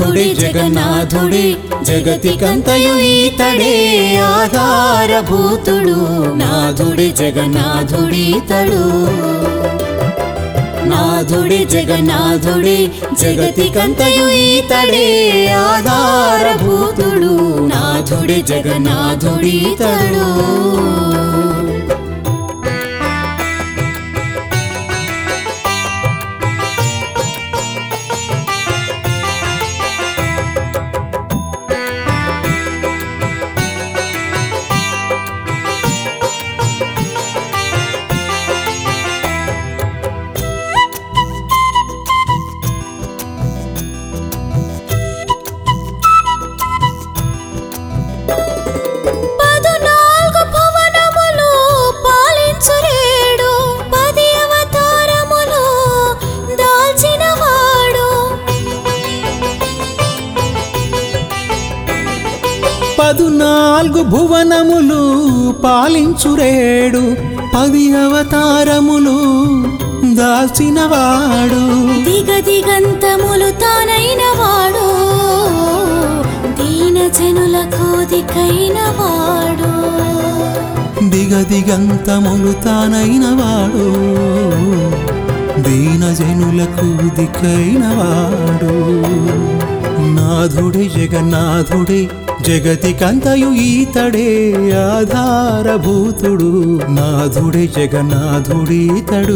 నాథుడే జగన్నాథుడే జగతికంతయు ఈతడే ఆధారభూతుడు నాథుడే జగన్నాథుడీతడు నాథుడే జగన్నాథుడే జగతికంతయు ఈతడే ఆధారభూతుడు నాథుడే జగన్నాథుడీతడు పదునాలుగు భువనములు పాలించురేడు 10 అవతారములు దాల్చినవాడు దిగదిగంతములు తానైనవాడు దీన జనులకు దిక్కైనవాడు దిగదిగంతములు తానైనవాడు దీన జనులకు దిక్కైనవాడు నాథుడే జగన్నాథుడే జగతికంతయు ఈతడే ఆధారభూతుడు నాథుడే జగన్నాథుడీతడు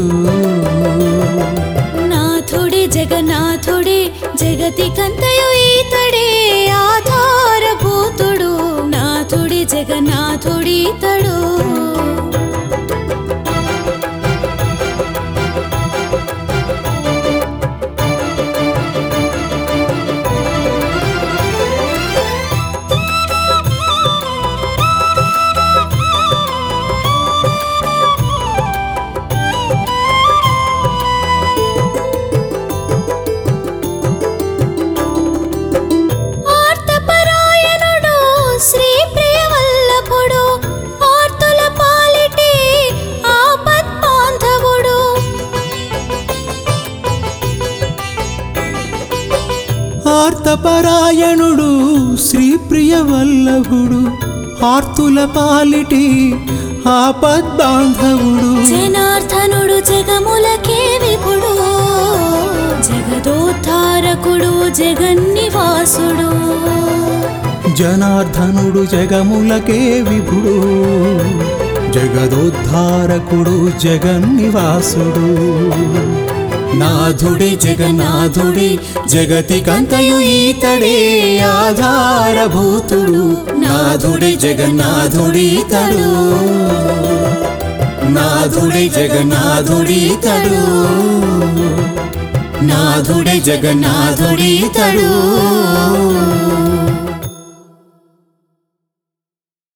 నాథుడే జగన్నాథుడే జగతికంతయు ఈతడే ఆధారభూతుడు నాథుడే జగన్నాథుడీతడు ఆర్తపరాయణుడు శ్రీప్రియవల్లభుడు ఆర్తుల పాలిటి ఆపద్బాంధవుడు జనార్దనుడు జగములకే విపుడు జగదోద్ధారకుడు జగన్నివాసుడు జనార్దనుడు జగములకే విపుడు జగదోద్ధారకుడు జగన్నివాసుడు నాథుడే జగన్నాథుడే జగతికంతయు ఈతడే ఆధారభూతుడు నాథుడే జగన్నాథుడీతడు నాథుడే జగన్నాథుడీతడు నాథుడే జగన్నాథుడీతడు